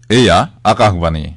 এয়া আকাশবাণী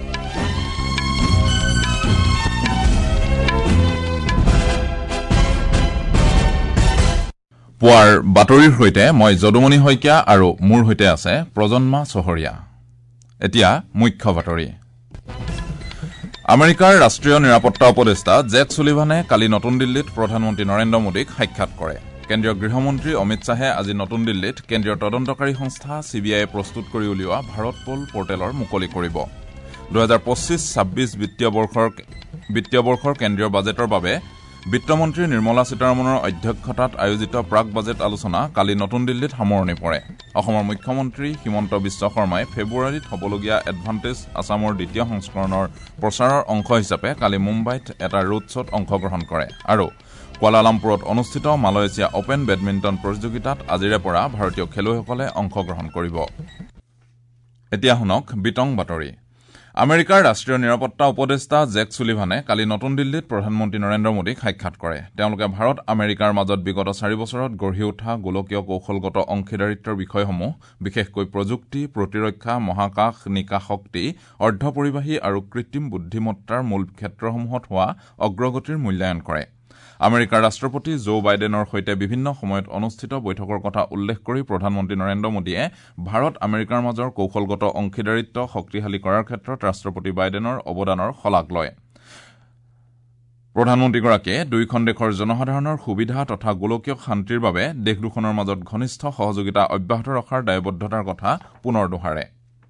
পুৱাৰ বাতৰিৰ সৈতে মই যদুমণি শইকীয়া আৰু মোৰ সৈতে আছে প্ৰজন্মা চহৰীয়া। এতিয়া মুখ্য বাতৰি। আমেৰিকাৰ ৰাষ্ট্ৰীয় নিৰাপত্তা উপদেষ্টা জেক ছুলিভানে কালি নতুন দিল্লীত প্ৰধানমন্ত্ৰী নৰেন্দ্ৰ মোদীক সাক্ষাৎ কৰে। কেন্দ্ৰীয় গৃহমন্ত্ৰী অমিত শ্বাহে আজি নতুন দিল্লীত কেন্দ্ৰীয় তদন্তকাৰী সংস্থা CBIয়ে প্ৰস্তুত কৰি উলিওৱা ভাৰত পোল পৰ্টেলৰ মুকলি কৰিব। 2025-26 বিত্তীয় বৰ্ষৰ কেন্দ্ৰীয় বাজেটৰ বাবে বিত্তমন্ত্ৰী নিৰ্মলা সীতাৰমণৰ অধ্যক্ষতাত আয়োজিত প্ৰাক বাজেট আলোচনা কালি নতুন দিল্লীত সামৰণি পৰে। অসমৰ মুখ্যমন্ত্ৰী হিমন্ত বিশ্ব শৰ্মাই ফেব্ৰুৱাৰীত হ'বলগীয়া এডভান্টেজ আছামৰ দ্বিতীয় সংস্কৰণৰ প্ৰচাৰৰ অংশ হিচাপে কালি মুম্বাইত এটা ৰোড শ্বত অংশগ্ৰহণ কৰে আৰু কুৱালালামপুৰত অনুষ্ঠিত মালয়েছিয়া অপেন বেডমিণ্টন প্ৰতিযোগিতাত আজিৰে পৰা ভাৰতীয় খেলুৱৈসকলে অংশগ্ৰহণ কৰিব। এতিয়া শুনক বিতং বাতৰি। আমেৰিকাৰ ৰাষ্ট্ৰীয় নিৰাপত্তা উপদেষ্টা জেক ছুলিভানে কালি নতুন দিল্লীত প্ৰধানমন্ত্ৰী নৰেন্দ্ৰ মোদীক সাক্ষাৎ কৰে। তেওঁলোকে ভাৰত আমেৰিকাৰ মাজত বিগত 4 বছৰত গঢ়ি উঠা গোলকীয় কৌশলগত অংশীদাৰিত্বৰ বিষয়সমূহ, বিশেষকৈ প্ৰযুক্তি, প্ৰতিৰক্ষা, মহাকাশ, নিকা শক্তি, অৰ্ধপৰিবাহী আৰু কৃত্ৰিম বুদ্ধিমত্তাৰ মূল ক্ষেত্ৰসমূহত হোৱা অগ্ৰগতিৰ মূল্যায়ন কৰে। আমেৰিকাৰ ৰাষ্ট্ৰপতি জো বাইডেনৰ সৈতে বিভিন্ন সময়ত অনুষ্ঠিত বৈঠকৰ কথা উল্লেখ কৰি প্ৰধানমন্ত্ৰী নৰেন্দ্ৰ মোদীয়ে ভাৰত আমেৰিকাৰ মাজৰ কৌশলগত অংশীদাৰিত্ব শক্তিশালী কৰাৰ ক্ষেত্ৰত ৰাষ্ট্ৰপতি বাইডেনৰ অৱদানৰ শলাগ লয়। প্ৰধানমন্ত্ৰীগৰাকীয়ে দুয়োখন দেশৰ জনসাধাৰণৰ সুবিধা তথা গোলকীয় শান্তিৰ বাবে দেশ দুখনৰ মাজত ঘনিষ্ঠ সহযোগিতা অব্যাহত ৰখাৰ দায়বদ্ধতাৰ কথা পুনৰ দোহাৰে।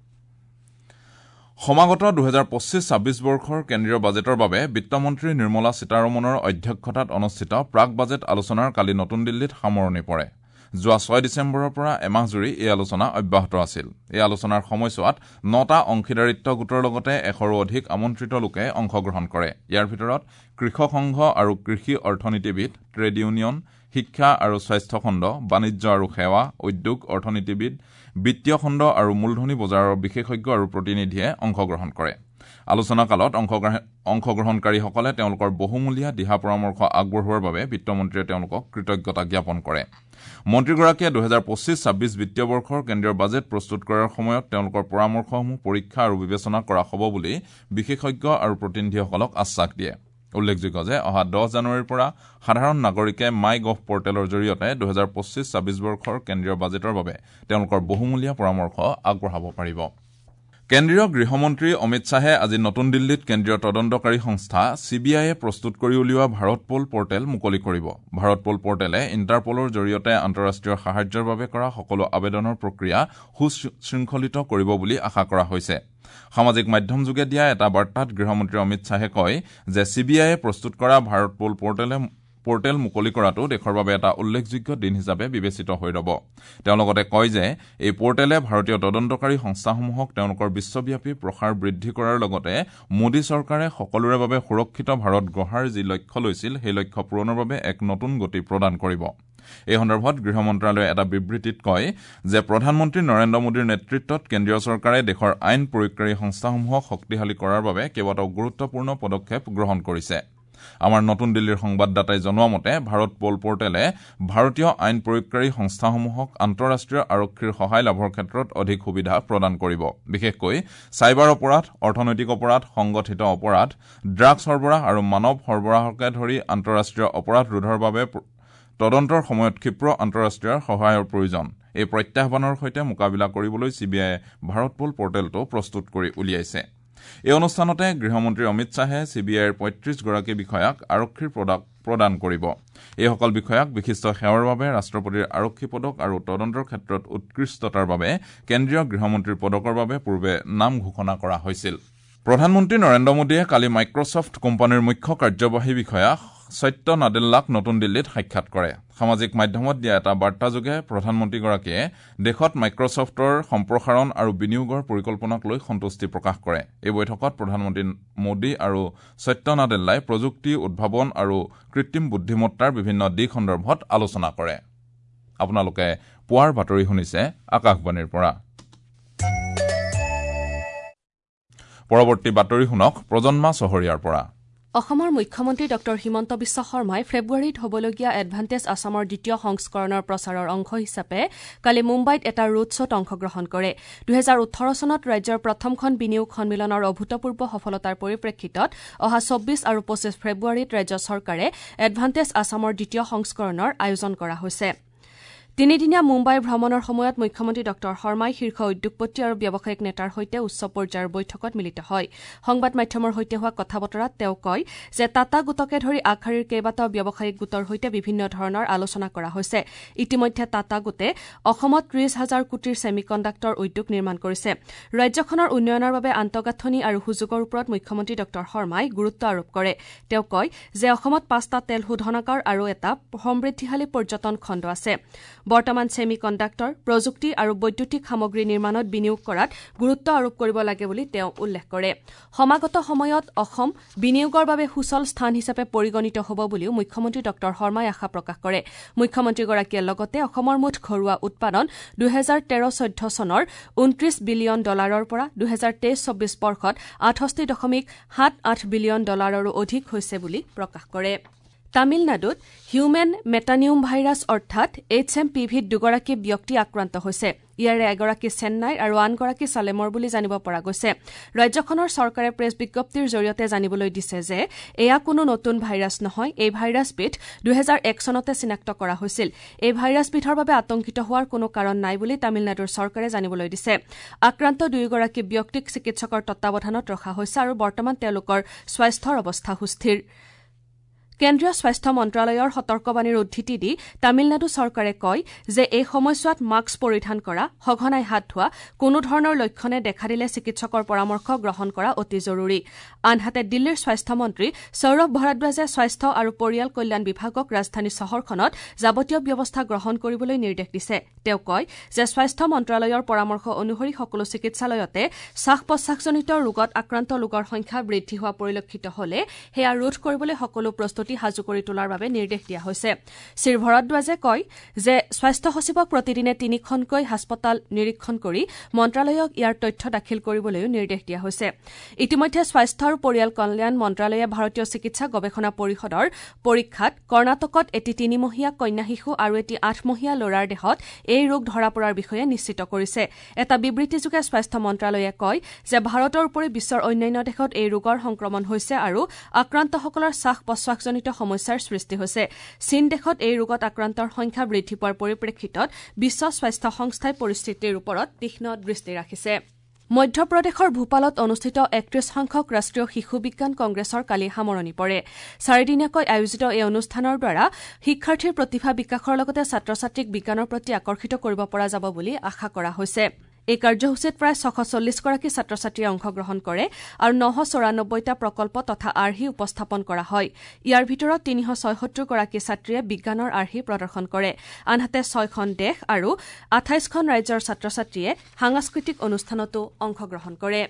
সমাগত 2025-26 বৰ্ষৰ কেন্দ্ৰীয় বাজেটৰ বাবে বিত্তমন্ত্ৰী নিৰ্মলা সীতাৰমণৰ অধ্যক্ষতাত অনুষ্ঠিত প্ৰাক বাজেট আলোচনাৰ কালি নতুন দিল্লীত সামৰণি পৰে। যোৱা 6 ডিচেম্বৰৰ পৰা এমাহজুৰি এই আলোচনা অব্যাহত আছিল। এই আলোচনাৰ সময়ছোৱাত 9টা অংশীদাৰিত্ব গোটৰ লগতে 100ৰো অধিক আমন্ত্ৰিত লোকে অংশগ্ৰহণ কৰে। ইয়াৰ ভিতৰত কৃষক সংঘ আৰু কৃষি অৰ্থনীতিবিদ, ট্ৰেড ইউনিয়ন, শিক্ষা আৰু স্বাস্থ্য খণ্ড, বাণিজ্য আৰু সেৱা, উদ্যোগ, অৰ্থনীতিবিদ, বিত্তীয় খণ্ড আৰু মূলধনী বজাৰৰ বিশেষজ্ঞ আৰু প্ৰতিনিধিয়ে অংশগ্ৰহণ কৰে। আলোচনা কালত অংশগ্ৰহণকাৰীসকলে তেওঁলোকৰ বহুমূলীয়া দিহা পৰামৰ্শ আগবঢ়োৱাৰ বাবে বিত্তমন্ত্ৰীয়ে তেওঁলোকক কৃতজ্ঞতা জ্ঞাপন কৰে। মন্ত্ৰীগৰাকীয়ে 2025-26 বিত্তীয় বৰ্ষৰ কেন্দ্ৰীয় বাজেট প্ৰস্তুত কৰাৰ সময়ত তেওঁলোকৰ পৰামৰ্শসমূহ পৰীক্ষা আৰু বিবেচনা কৰা হ'ব বুলি বিশেষজ্ঞ আৰু প্ৰতিনিধিসকলক আশ্বাস দিয়ে। উল্লেখযোগ্য যে অহা 10 জানুৱাৰীৰ পৰা সাধাৰণ নাগৰিকে মাই গভ পৰ্টেলৰ জৰিয়তে 2025-26 বৰ্ষৰ কেন্দ্ৰীয় বাজেটৰ বাবে তেওঁলোকৰ বহুমূলীয়া পৰামৰ্শ আগবঢ়াব পাৰিব। কেন্দ্ৰীয় গৃহমন্ত্ৰী অমিত শ্বাহে আজি নতুন দিল্লীত কেন্দ্ৰীয় তদন্তকাৰী সংস্থা CBIয়ে প্ৰস্তুত কৰি উলিওৱা ভাৰত পোল পৰ্টেল মুকলি কৰিব। ভাৰত পোল পৰ্টেলে ইণ্টাৰপলৰ জৰিয়তে আন্তঃৰাষ্ট্ৰীয় সাহায্যৰ বাবে কৰা সকলো আবেদনৰ প্ৰক্ৰিয়া সুশৃংখলিত কৰিব বুলি আশা কৰা হৈছে। সামাজিক মাধ্যমযোগে দিয়া এটা বাৰ্তাত গৃহমন্ত্ৰী অমিত শ্বাহে কয় যে CBIয়ে প্ৰস্তুত কৰা ভাৰত পোল পৰ্টেল মুকলি কৰাটো দেশৰ বাবে এটা উল্লেখযোগ্য দিন হিচাপে বিবেচিত হৈ ৰব। তেওঁ লগতে কয় যে এই পৰ্টেলে ভাৰতীয় তদন্তকাৰী সংস্থাসমূহক তেওঁলোকৰ বিশ্বব্যাপী প্ৰসাৰ বৃদ্ধি কৰাৰ লগতে মোদী চৰকাৰে সকলোৰে বাবে সুৰক্ষিত ভাৰত গঢ়াৰ যি লক্ষ্য লৈছিল সেই লক্ষ্য পূৰণৰ বাবে এক নতুন গতি প্ৰদান কৰিব। এই সন্দৰ্ভত গৃহ মন্ত্ৰালয়ে এটা বিবৃতিত কয় যে প্ৰধানমন্ত্ৰী নৰেন্দ্ৰ মোদীৰ নেতৃত্বত কেন্দ্ৰীয় চৰকাৰে দেশৰ আইন প্ৰয়োগকাৰী সংস্থাসমূহক শক্তিশালী কৰাৰ বাবে কেইবাটাও গুৰুত্বপূৰ্ণ পদক্ষেপ গ্ৰহণ কৰিছে। আমাৰ নতুন দিল্লীৰ সংবাদদাতাই জনোৱা মতে ভাৰত পোল পৰ্টেলে ভাৰতীয় আইন প্ৰয়োগকাৰী সংস্থাসমূহক আন্তঃৰাষ্ট্ৰীয় আৰক্ষীৰ সহায় লাভৰ ক্ষেত্ৰত অধিক সুবিধা প্ৰদান কৰিব। বিশেষকৈ চাইবাৰ অপৰাধ, অৰ্থনৈতিক অপৰাধ, সংগঠিত অপৰাধ, ড্ৰাগছ সৰবৰাহ আৰু মানৱ সৰবৰাহকে ধৰি আন্তঃৰাষ্ট্ৰীয় অপৰাধ ৰোধৰ বাবে তদন্তৰ সময়ত ক্ষীপ্ৰ আন্তঃৰাষ্ট্ৰীয় সহায়ৰ প্ৰয়োজন। এই প্ৰত্যাহ্বানৰ সৈতে মোকাবিলা কৰিবলৈ CBIয়ে ভাৰত পোল পৰ্টেলটো প্ৰস্তুত কৰি উলিয়াইছে। এই অনুষ্ঠানতে গৃহমন্ত্ৰী অমিত শ্বাহে CBIৰ 35 গৰাকী বিষয়াক আৰক্ষীৰ পদক প্ৰদান কৰিব। এইসকল বিষয়াক বিশিষ্ট সেৱাৰ বাবে ৰাষ্ট্ৰপতিৰ আৰক্ষী পদক আৰু তদন্তৰ ক্ষেত্ৰত উৎকৃষ্টতাৰ বাবে কেন্দ্ৰীয় গৃহমন্ত্ৰীৰ পদকৰ বাবে পূৰ্বে নাম ঘোষণা কৰা হৈছিল। প্ৰধানমন্ত্ৰী নৰেন্দ্ৰ মোদীয়ে কালি মাইক্ৰছফ্ট কোম্পানীৰ মুখ্য কাৰ্যবাহী বিষয়া সত্য নাডেল্লাক নতুন দিল্লীত সাক্ষাৎ কৰে। সামাজিক মাধ্যমত দিয়া এটা বাৰ্তাযোগে প্ৰধানমন্ত্ৰীগৰাকীয়ে দেশত মাইক্ৰছফ্টৰ সম্প্ৰসাৰণ আৰু বিনিয়োগৰ পৰিকল্পনাক লৈ সন্তুষ্টি প্ৰকাশ কৰে। এই বৈঠকত প্ৰধানমন্ত্ৰী মোদী আৰু সত্য নাডেল্লাই প্ৰযুক্তি, উদ্ভাৱন আৰু কৃত্ৰিম বুদ্ধিমত্তাৰ বিভিন্ন দিশ সন্দৰ্ভত আলোচনা কৰে। আপোনালোকে পুৱাৰ বাতৰি শুনিছে আকাশবাণীৰ পৰা। পৰৱৰ্তী বাতৰি শুনক প্ৰজন্মা চহৰীয়াৰ পৰা। অসমৰ মুখ্যমন্ত্ৰী ডক্টৰ হিমন্ত বিশ্ব শৰ্মাই ফেব্ৰুৱাৰীত হ'বলগীয়া এডভান্টেজ আছামৰ দ্বিতীয় সংস্কৰণৰ প্ৰচাৰৰ অংশ হিচাপে কালি মুম্বাইত এটা ৰোড শ্বত অংশগ্ৰহণ কৰে 2018 চনত ৰাজ্যৰ প্ৰথমখন বিনিয়োগ সন্মিলনৰ অভূতপূৰ্ব সফলতাৰ পৰিপ্ৰেক্ষিতত অহা 24 আৰু 25 ফেব্ৰুৱাৰীত ৰাজ্য চৰকাৰে এডভান্টেজ আছামৰ দ্বিতীয় সংস্কৰণৰ আয়োজন কৰা হৈছে তিনিদিনীয়া মুম্বাই ভ্ৰমণৰ সময়ত মুখ্যমন্ত্ৰী ডক্টৰ শৰ্মাই শীৰ্ষ উদ্যোগপতি আৰু ব্যৱসায়িক নেতাৰ সৈতে উচ্চ পৰ্যায়ৰ বৈঠকত মিলিত হয় সংবাদ মাধ্যমৰ সৈতে হোৱা কথা বতৰাত তেওঁ কয় যে টাটা গোটকে ধৰি আগশাৰীৰ কেইবাটাও ব্যৱসায়িক গোটৰ সৈতে বিভিন্ন ধৰণৰ আলোচনা কৰা হৈছে ইতিমধ্যে টাটা গোটে অসমত 30,000 কোটিৰ ছেমিকণ্ডাক্টৰ উদ্যোগ নিৰ্মাণ কৰিছে ৰাজ্যখনৰ উন্নয়নৰ বাবে আন্তঃগাঁথনি আৰু সুযোগৰ ওপৰত মুখ্যমন্ত্ৰী ডক্টৰ শৰ্মাই গুৰুত্ব আৰোপ কৰে তেওঁ কয় যে অসমত 5টা তেল শোধনাগাৰ আৰু এটা সমৃদ্ধিশালী পৰ্যটন খণ্ড আছে বৰ্তমান ছেমিকণ্ডাক্টৰ প্ৰযুক্তি আৰু বৈদ্যুতিক সামগ্ৰী নিৰ্মাণত বিনিয়োগ কৰাত গুৰুত্ব আৰোপ কৰিব লাগে বুলি তেওঁ উল্লেখ কৰে সমাগত সময়ত অসম বিনিয়োগৰ বাবে সুচল স্থান হিচাপে পৰিগণিত হ'ব বুলিও মুখ্যমন্ত্ৰী ডক্টৰ শৰ্মাই আশা প্ৰকাশ কৰে মুখ্যমন্ত্ৰীগৰাকীয়ে লগতে অসমৰ মুঠ ঘৰুৱা উৎপাদন 2013-14 চনৰ $29 বিলিয়ন পৰা 2023-24 বৰ্ষত 68.78 বিলিয়ন ডলাৰৰো অধিক হৈছে বুলি প্ৰকাশ কৰে তামিলনাডুত হিউমেন মেটানিউম ভাইৰাছ অৰ্থাৎ HMPVত দুগৰাকী ব্যক্তি আক্ৰান্ত হৈছে ইয়াৰে এগৰাকী চেন্নাইৰ আৰু আনগৰাকী সালেমৰ বুলি জানিব পৰা গৈছে ৰাজ্যখনৰ চৰকাৰে প্ৰেছ বিজ্ঞপ্তিৰ জৰিয়তে জানিবলৈ দিছে যে এয়া কোনো নতুন ভাইৰাছ নহয় এই ভাইৰাছবিধ 2001 চনতে চিনাক্ত কৰা হৈছিল এই ভাইৰাছবিধৰ বাবে আতংকিত হোৱাৰ কোনো কাৰণ নাই বুলি তামিলনাডুৰ চৰকাৰে জানিবলৈ দিছে আক্ৰান্ত দুয়োগৰাকী ব্যক্তিক চিকিৎসকৰ তত্বাৱধানত ৰখা হৈছে আৰু বৰ্তমান তেওঁলোকৰ স্বাস্থ্যৰ অৱস্থা সুস্থিৰ কেন্দ্ৰীয় স্বাস্থ্য মন্ত্ৰালয়ৰ সতৰ্কবাণীৰ উদ্ধৃতি দি তামিলনাডু চৰকাৰে কয় যে এই সময়ছোৱাত মাস্ক পৰিধান কৰা সঘনাই হাত ধোৱা কোনো ধৰণৰ লক্ষণে দেখা দিলে চিকিৎসকৰ পৰামৰ্শ গ্ৰহণ কৰা অতি জৰুৰী আনহাতে দিল্লীৰ স্বাস্থ্য মন্ত্ৰী সৌৰভ ভৰদ্বাজে স্বাস্থ্য আৰু পৰিয়াল কল্যাণ বিভাগক ৰাজধানী চহৰখনত যাৱতীয় ব্যৱস্থা গ্ৰহণ কৰিবলৈ নিৰ্দেশ দিছে তেওঁ কয় যে স্বাস্থ্য মন্ত্ৰালয়ৰ পৰামৰ্শ অনুসৰি সকলো চিকিৎসালয়তে শ্বাস-প্ৰশ্বাসজনিত ৰোগত আক্ৰান্ত লোকৰ সংখ্যা বৃদ্ধি হোৱা পৰিলক্ষিত হলে সেয়া ৰোধ কৰিবলৈ সকলো প্ৰস্তুতি সাজু কৰি তোলাৰ বাবে নিৰ্দেশ দিয়া হৈছে শ্ৰী ভৰদ্বাজে কয় যে স্বাস্থ্য সচিবক প্ৰতিদিনে 3খনকৈ হাস্পতাল নিৰীক্ষণ কৰি মন্ত্ৰালয়ক ইয়াৰ তথ্য দাখিল কৰিবলৈও নিৰ্দেশ দিয়া হৈছে ইতিমধ্যে স্বাস্থ্য আৰু পৰিয়াল কল্যাণ মন্ত্ৰালয়ে ভাৰতীয় চিকিৎসা গৱেষণা পৰিষদৰ পৰীক্ষাত কৰ্ণাটকত এটি 3মহীয়া কন্যা শিশু আৰু এটি 8মহীয়া ল'ৰাৰ দেহত এই ৰোগ ধৰা পৰাৰ বিষয়ে নিশ্চিত কৰিছে এটা বিবৃতিযোগে স্বাস্থ্য মন্ত্ৰালয়ে কয় যে ভাৰতৰ উপৰি বিশ্বৰ অন্যান্য দেশত এই ৰোগৰ সংক্ৰমণ হৈছে আৰু আক্ৰান্তসকলৰ শ্বাস-প্ৰশ্বাসজনিত সমস্যাৰ সৃষ্টি হৈছে চীন দেশত এই ৰোগত আক্ৰান্তৰ সংখ্যা বৃদ্ধি পোৱাৰ পৰিপ্ৰেক্ষিতত বিশ্ব স্বাস্থ্য সংস্থাই পৰিস্থিতিৰ ওপৰত তীক্ষ্ণ দৃষ্টি ৰাখিছে মধ্যপ্ৰদেশৰ ভূপালত অনুষ্ঠিত 31 সংখ্যক ৰাষ্ট্ৰীয় শিশু বিজ্ঞান কংগ্ৰেছৰ কালি সামৰণি পৰে 4 দিনীয়াকৈ আয়োজিত এই অনুষ্ঠানৰ দ্বাৰা শিক্ষাৰ্থীৰ প্ৰতিভা বিকাশৰ লগতে ছাত্ৰ-ছাত্ৰীক বিজ্ঞানৰ প্ৰতি আকৰ্ষিত কৰিব পৰা যাব বুলি আশা কৰা হৈছে এই কাৰ্যসূচীত প্ৰায় 640 গৰাকী ছাত্ৰ-ছাত্ৰীয়ে অংশগ্ৰহণ কৰে আৰু 994টা প্ৰকল্প তথা আৰ্হি উপস্থাপন কৰা হয় ইয়াৰ ভিতৰত 376 গৰাকী ছাত্ৰীয়ে বিজ্ঞানৰ আৰ্হি প্ৰদৰ্শন কৰে আনহাতে 6খন দেশ আৰু 28খন ৰাজ্যৰ ছাত্ৰ-ছাত্ৰীয়ে সাংস্কৃতিক অনুষ্ঠানতো অংশগ্ৰহণ কৰে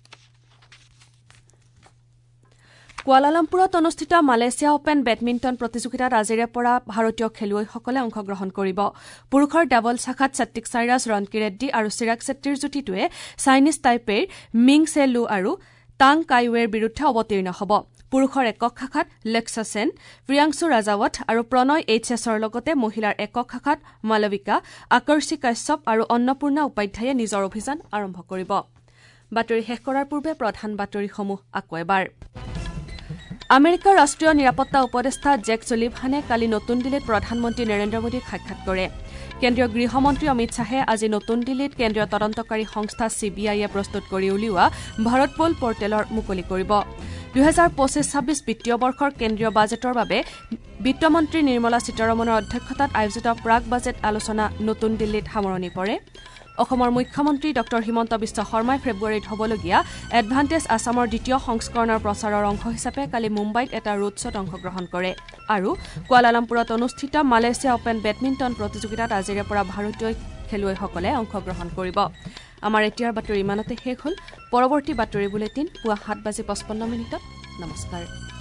কুৱালালামপুৰত অনুষ্ঠিত মালয়েছিয়া অপেন বেডমিণ্টন প্ৰতিযোগিতাত আজিৰে পৰা ভাৰতীয় খেলুৱৈসকলে অংশগ্ৰহণ কৰিব পুৰুষৰ ডাবল শাখাত সাত্বিক সাইৰাজ ৰনকি ৰেড্ডী আৰু চিৰাগ ছেট্টীৰ যুটিটোৱে চাইনিজ টাইপেইৰ মিং চে লু আৰু টাং কাইৱেৰ বিৰুদ্ধে অৱতীৰ্ণ হ'ব পুৰুষৰ একক শাখাত লক্ষ্য সেন প্ৰিয়াংশু ৰাজাৱত আৰু প্ৰণয় এইচএছৰ লগতে মহিলাৰ একক শাখাত মালবিকা আকৰ্ষী কাশ্যপ আৰু অন্নপূৰ্ণা উপাধ্যায়ে নিজৰ অভিযান আৰম্ভ কৰিব বাতৰি শেষ কৰাৰ পূৰ্বে প্ৰধান বাতৰিসমূহ আকৌ এবাৰ আমেৰিকাৰ ৰাষ্ট্ৰীয় নিৰাপত্তা উপদেষ্টা জেক ছুলিভানে কালি নতুন দিল্লীত প্ৰধানমন্ত্ৰী নৰেন্দ্ৰ মোদীক সাক্ষাৎ কৰে কেন্দ্ৰীয় গৃহমন্ত্ৰী অমিত শ্বাহে আজি নতুন দিল্লীত কেন্দ্ৰীয় তদন্তকাৰী সংস্থা CBIয়ে প্ৰস্তুত কৰি উলিওৱা ভাৰত পোল পৰ্টেলৰ মুকলি কৰিব 2025-26 বিত্তীয় বৰ্ষৰ কেন্দ্ৰীয় বাজেটৰ বাবে বিত্তমন্ত্ৰী নিৰ্মলা সীতাৰমণৰ অধ্যক্ষতাত আয়োজিত প্ৰাক বাজেট আলোচনা নতুন দিল্লীত সামৰণি পৰে অসমৰ মুখ্যমন্ত্ৰী ডক্টৰ হিমন্ত বিশ্ব শৰ্মাই ফেব্ৰুৱাৰীত হ'বলগীয়া এডভান্টেজ আছামৰ দ্বিতীয় সংস্কৰণৰ প্ৰচাৰৰ অংশ হিচাপে কালি মুম্বাইত এটা ৰোড শ্বত অংশগ্ৰহণ কৰে আৰু কুৱালালামপুৰত অনুষ্ঠিত মালয়েছিয়া অপেন বেডমিণ্টন প্ৰতিযোগিতাত আজিৰে পৰা ভাৰতীয় খেলুৱৈসকলে অংশগ্ৰহণ কৰিব আমাৰ এতিয়াৰ বাতৰি ইমানতে শেষ হ'ল পৰৱৰ্তী বাতৰি বুলেটিন পুৱা 7:55 নমস্কাৰ